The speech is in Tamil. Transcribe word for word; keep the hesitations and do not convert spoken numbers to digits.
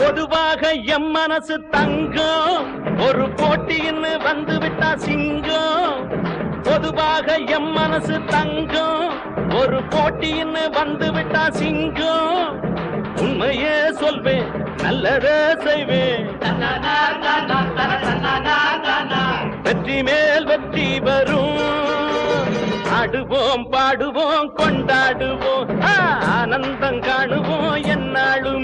பொதுவாக எம் மனசு தங்கம் ஒரு போட்டின்னு வந்து விட்டா சிங்கம் பொதுவாக எம் மனசு தங்கம் ஒரு போட்டின்னு வந்து விட்டா சிங்கம் உண்மையே சொல்வேன் நல்லதே செய்வேன் வெற்றி மேல் வெற்றி வரும் ஆடுவோம் பாடுவோம் கொண்டாடுவோம் ஆனந்தம் காணுவோம் என்னாலும்